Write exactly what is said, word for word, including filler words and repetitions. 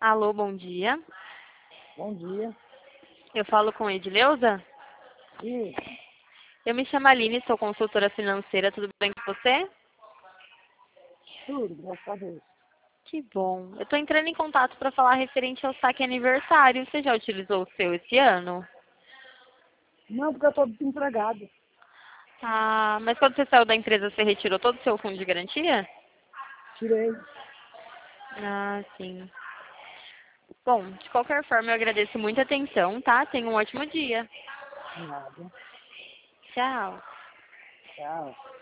Alô, bom dia. Bom dia. Eu falo com Edileuza? E Eu me chamo Aline, sou consultora financeira, tudo bem com você? tudo, graças a Deus. Que bom. Eu estou entrando em contato para falar referente ao saque aniversário. Você já utilizou o seu esse ano? Não, porque eu estou desempregado. Ah, mas quando você saiu da empresa, você retirou todo o seu fundo de garantia? Tirei. Ah, sim. Bom, de qualquer forma, eu agradeço muito a atenção, tá? Tenha um ótimo dia. Nada. Tchau. Tchau.